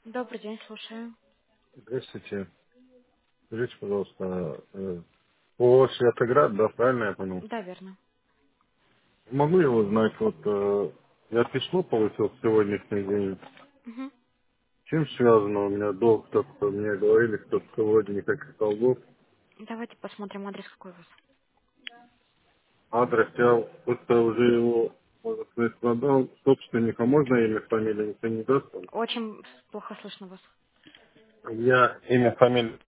Добрый день, слушаю. Здравствуйте. Скажите, пожалуйста, по Светоград, да, правильно я понял? Да, верно. Могу я узнать, я письмо получил в сегодняшний день. Мгм. Чем связано? У меня долг, кто мне говорили, что вроде никаких долгов. Давайте посмотрим адрес какой у вас. Адрес я просто уже его, можно сказать, продал. Собственника можно имя, фамилия, никто не даст? Очень плохо слышно вас. Я имя, фамилия